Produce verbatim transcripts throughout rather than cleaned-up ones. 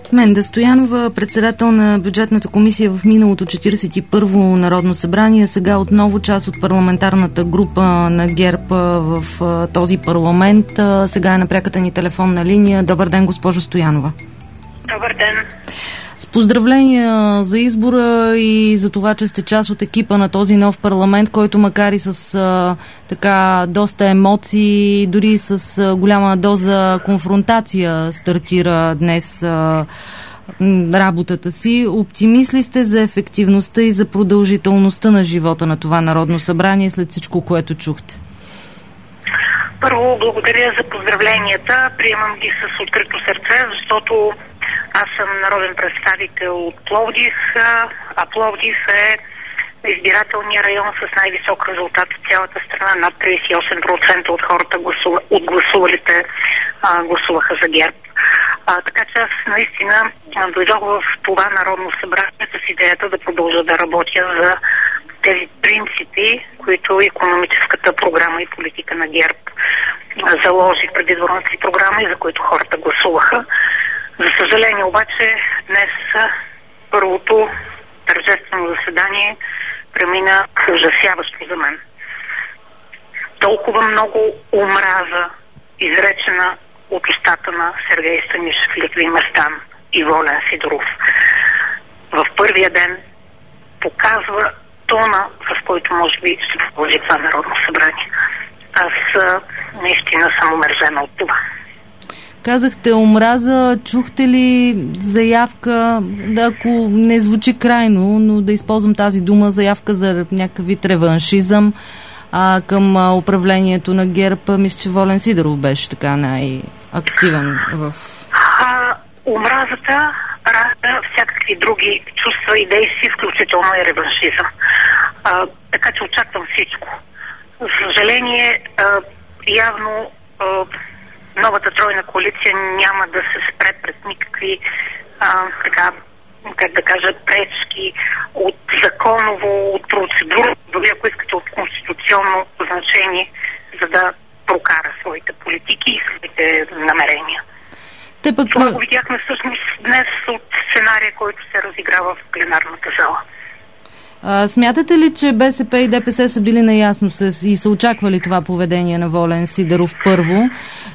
Менда Стоянова, председател на бюджетната комисия в миналото четиридесет и първо Народно събрание, сега отново част от парламентарната група на ГЕРБ в този парламент. Сега е на пряката ни телефонна линия. Добър ден, госпожо Стоянова. Добър ден. С поздравления за избора и за това, че сте част от екипа на този нов парламент, който макар и с а, така доста емоции, дори с а, голяма доза конфронтация стартира днес а, работата си. Оптимист ли сте за ефективността и за продължителността на живота на това Народно събрание след всичко, което чухте? Първо, благодаря за поздравленията. Приемам ги с открито сърце, защото аз съм народен представител от Пловдив, а Пловдив е избирателния район с най-висок резултат в цялата страна. Над тридесет и осем процента от хората гласува, от гласувалите а, гласуваха за ГЕРБ. А, така че аз наистина дойдох в това Народно събрание с идеята да продължа да работя за тези принципи, които икономическата програма и политика на ГЕРБ заложи в предизборната си програма и за които хората гласуваха. За съжаление обаче днес първото тържествено заседание премина ужасяващо за мен. Толкова много омраза, изречена от устата на Сергей Станишев, Лютви Местан и Волен Сидеров, в първия ден показва тона, с който може би ще продължи това Народно събрание. Аз наистина съм омерзена от това. Казахте омраза, чухте ли заявка, да, ако не звучи крайно, но да използвам тази дума, заявка за някакъв вид реваншизъм а, към управлението на ГЕРБ? Мисля, че Волен Сидеров беше така най-активен в... А, омразата ражда всякакви други чувства и действия, включително и реваншизъм. А, така че очаквам всичко. За съжаление, а, явно а, новата тройна коалиция няма да се спре пред никакви а, така, как да кажа, пречки от законово, от процедура, дори ако искате от конституционно значение, за да прокара своите политики и своите намерения. Те пък... Това го видяхме всъщност днес от сценария, който се разиграва в пленарната зала. А, смятате ли, че БСП и ДПС са били наясно с, и са очаквали това поведение на Волен Сидеров първо?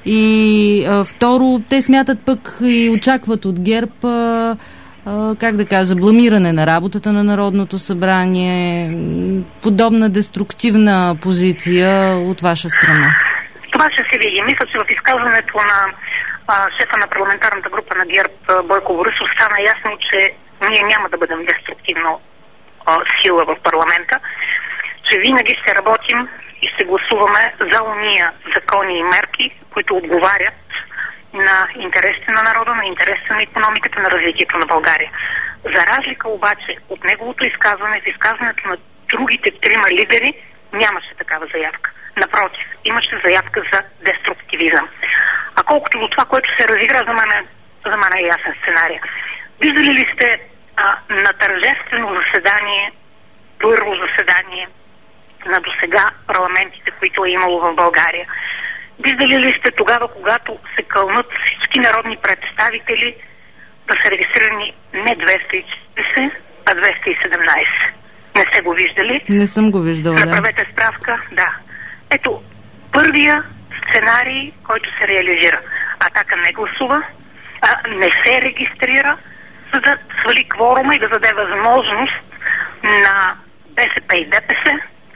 И а, второ, те смятат пък и очакват от ГЕРБ, а, а, как да кажа, бламиране на работата на Народното събрание, подобна деструктивна позиция от ваша страна? Това ще се види. Мисля, че в изказването на а, шефа на парламентарната група на ГЕРБ Бойко Борисов стана ясно, че ние няма да бъдем деструктивно сила в парламента, че винаги ще работим и ще гласуваме за уния закони и мерки, които отговарят на интересите на народа, на интересите на икономиката, на развитието на България. За разлика обаче от неговото изказване, в изказването на другите трима лидери нямаше такава заявка. Напротив, имаше заявка за деструктивизъм. А колкото до това, което се разигра, за мен, за мен е ясен сценарий. Виждали ли сте а, на тържествено заседание, първо заседание на досега парламентите, които е имало в България? Виждали ли сте тогава, когато се кълнат всички народни представители, да са регистрирани не двеста и четиридесет, а двеста и седемнадесет? Не сте го виждали? Не съм го виждала, да. Направете справка, да. Ето, първия сценарий, който се реализира. Атака не гласува, а не се регистрира, за да свали кворума и да даде възможност на БСП и ДПС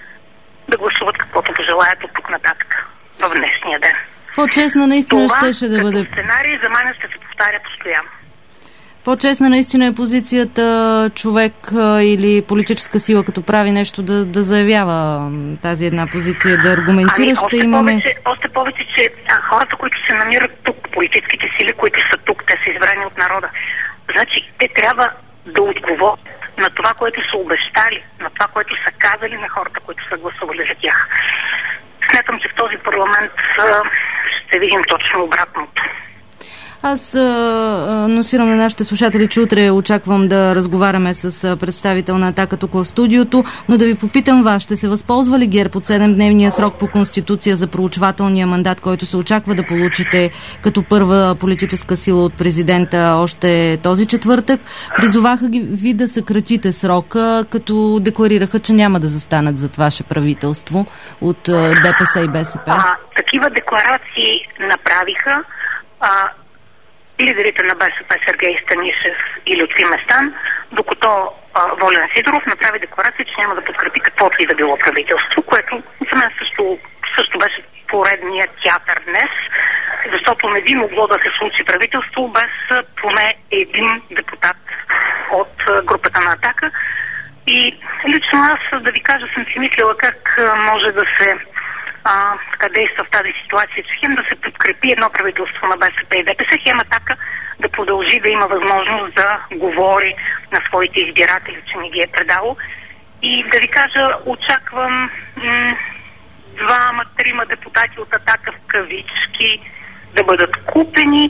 да гласуват каквото пожелаят от тук нататък в днешния ден. По-честна наистина щеше да бъде... Това сценарий за мен ще се повтаря постоянно. По-честна наистина е позицията човек а, или политическа сила, като прави нещо, да, да заявява тази една позиция, да аргументира. Ами, ще още имаме... Повече, още повече, че а, хората, които се намират тук, политическите сили, които са тук, те са избрани от народа. Значи, те трябва да отговорят на това, което са обещали, на това, което са казали на хората, които са гласували за тях. Смятам, че в този парламент а, ще видим точно обратното. Аз а, анонсирам на нашите слушатели, че утре очаквам да разговаряме с представител на Атака тук в студиото, но да ви попитам вас, ще се възползва ли ГЕРБ от седемдневния срок по Конституция за проучвателния мандат, който се очаква да получите като първа политическа сила от президента още този четвъртък? Призоваха ги ви да съкратите срока, като декларираха, че няма да застанат зад ваше правителство от ДПС и БСП. А, такива декларации направиха а, лидерите на БСП Сергей Станишев и Лютви Местан, докато а, Волен Сидеров направи декларация, че няма да подкрепи каквото и да било правителство, което за мен също, също беше поредният театър днес, защото не би могло да се случи правителство без поне един депутат от групата на Атака. И лично аз, да ви кажа, съм си мислила как може да се а, така действа в тази ситуация, че хем да се подкрепи едно правителство на БСП и ДПС, хем Атака да продължи да има възможност да говори на своите избиратели, че не ги е предало. И да ви кажа, очаквам м- двама, трима депутати от Атака в кавички да бъдат купени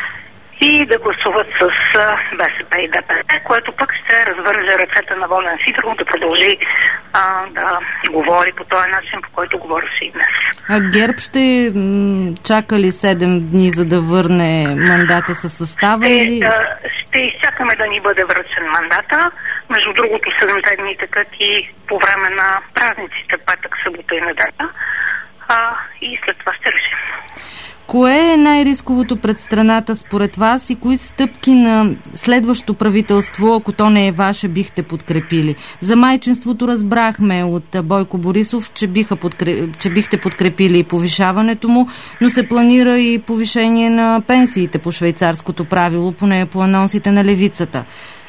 и да гласуват с БСП и ДПС, което пък ще развърже ръцете на Волен Сидеров да продължи а, да говори по този начин, по който говореше и днес. А ГЕРБ ще м- чака ли седем дни, за да върне мандата със състава? Ще, или... а, ще изчакаме да ни бъде връчен мандата. Между другото, седемте дни такът и по време на празниците, петък, събота и неделя. А, и след това ще решим. Кое е най-рисковото пред страната според вас и кои стъпки на следващото правителство, ако то не е ваше, бихте подкрепили? За майчинството разбрахме от Бойко Борисов, че, биха подкреп... че бихте подкрепили повишаването му, но се планира и повишение на пенсиите по швейцарското правило, поне по анонсите на левицата.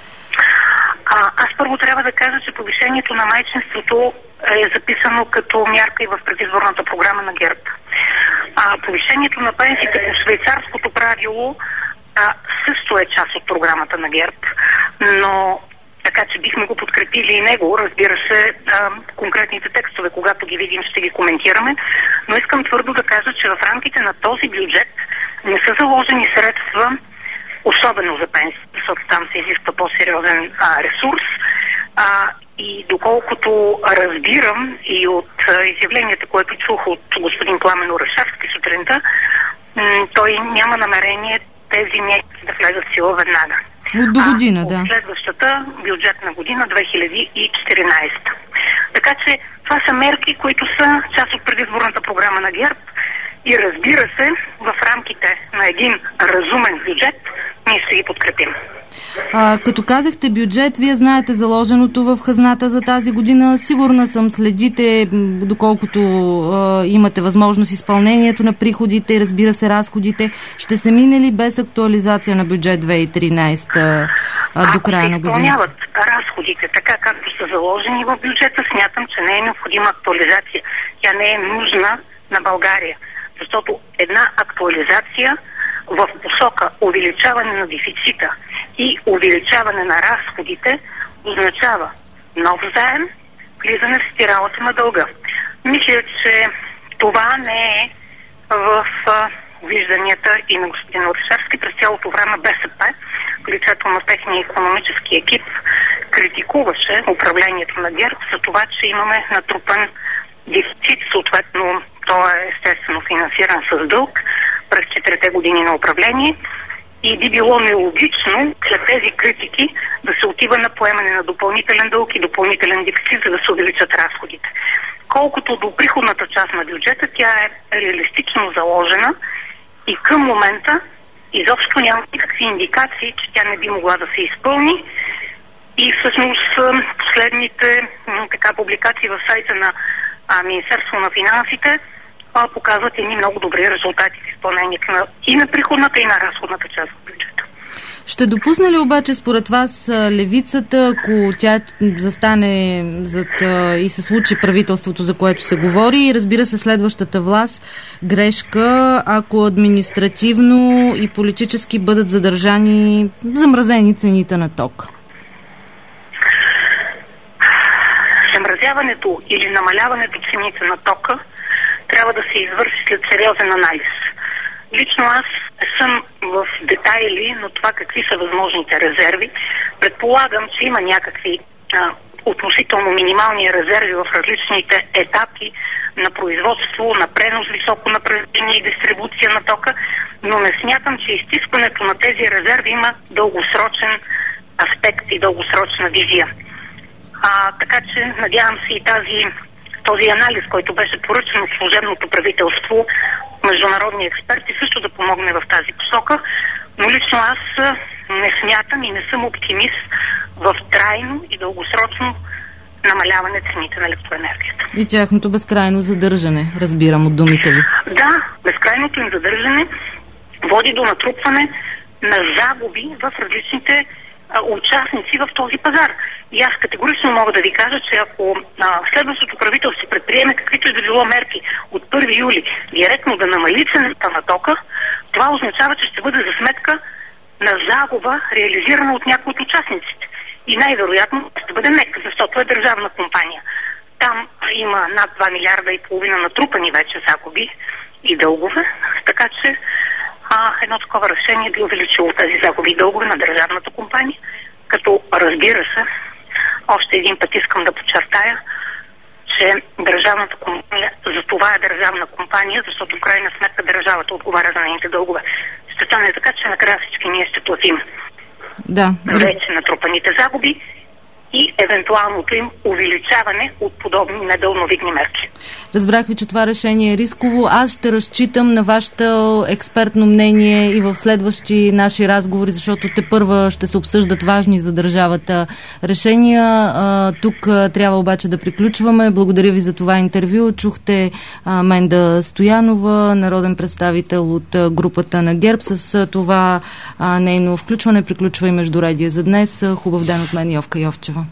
А, аз първо трябва да кажа, че повишението на майчинството е записано като мярка и в предизборната програма на ГЕРБ. А, повишението на пенсиите по швейцарското правило а, също е част от програмата на ГЕРБ, но така че бихме го подкрепили и него. Разбира се, а, конкретните текстове, когато ги видим, ще ги коментираме, но искам твърдо да кажа, че в рамките на този бюджет не са заложени средства, особено за пенсии, защото там се изисква по-сериозен а, ресурс. А, и доколкото разбирам и от а, изявленията, което чух от господин Пламен Орешарски сутринта, м- той няма намерение тези мерки да влезат в сила веднага. От до година, а, да. От следващата бюджетна година, две хиляди и четиринадесета. Така че това са мерки, които са част от предизборната програма на ГЕРБ и разбира се, в рамките на един разумен бюджет ние ще ги подкрепим. А, като казахте бюджет, вие знаете заложеното в хазната за тази година. Сигурна съм, следите, доколкото а, имате възможност, изпълнението на приходите и разбира се разходите. Ще се мине ли без актуализация на бюджет две хиляди и тринадесета а, до края на годината? Ако се изпълняват разходите така, както са заложени в бюджета, смятам, че не е необходима актуализация. Тя не е нужна на България, защото една актуализация в посока увеличаване на дефицита и увеличаване на разходите означава нов заем, влизане в спиралата на дълга. Мисля, че това не е в а, вижданията и на господин Орешарски. През цялото време БСП, в лицето на техния икономически екип, критикуваше управлението на ГЕРБ за това, че имаме натрупан дефицит, съответно той е естествено финансиран с дълг през четирите години на управление и би било нелогично след тези критики да се отива на поемане на допълнителен дълг и допълнителен дефицит, за да се увеличат разходите. Колкото до приходната част на бюджета, тя е реалистично заложена и към момента изобщо няма никакви индикации, че тя не би могла да се изпълни. И всъщност последните така, публикации в сайта на а, Министерство на финансите а, показват едни много добри резултати в изпълнението на, и на приходната, и на разходната част от бюджета. Ще допусне ли обаче според вас левицата, ако тя застане зад, и се случи правителството, за което се говори, и разбира се следващата власт, грешка, ако административно и политически бъдат задържани, замразени цените на ток? Замразяването или намаляването цените на тока трябва да се извърши след сериозен анализ. Лично аз съм в детайли на това какви са възможните резерви. Предполагам, че има някакви а, относително минимални резерви в различните етапи на производство, на пренос, високо напрежение и дистрибуция на тока, но не смятам, че изтискването на тези резерви има дългосрочен аспект и дългосрочна визия. А, така че надявам се и тази, този анализ, който беше поръчен от служебното правителство, международни експерти, също да помогне в тази посока, но лично аз не смятам и не съм оптимист в трайно и дългосрочно намаляване цените на електроенергията. И тяхното безкрайно задържане, разбирам от думите ви. Да, безкрайното им задържане води до натрупване на загуби в различните а, участници в този пазар. И аз категорично мога да ви кажа, че ако а, следващото правителство предприеме каквито и да било мерки от първи юли директно да намали цената на тока, това означава, че ще бъде за сметка на загуба, реализирана от някои от участниците. И най-вероятно ще бъде НЕК, защото е държавна компания. Там има над два милиарда и половина натрупани вече загуби и дългове, така че а, едно такова решение би увеличило тези загуби и дългове на държавната компания, като разбира се, още един път искам да подчертая, че държавната компания, за това е държавна компания, защото в крайна сметка държавата отговаря за нейните дългове. Ще стане така, че накрая всички ние ще платим да, вече натрупаните загуби и евентуалното им увеличаване от подобни недълновидни мерки. Разбрах ви, че това решение е рисково. Аз ще разчитам на вашето експертно мнение и в следващи наши разговори, защото тепърва ще се обсъждат важни за държавата решения. А, тук а, трябва обаче да приключваме. Благодаря ви за това интервю. Чухте а, Менда Стоянова, народен представител от а, групата на ГЕРБ. С а, това а, нейно включване приключва и Междуредие за днес. Хубав ден от мен, Йовка Йовчева.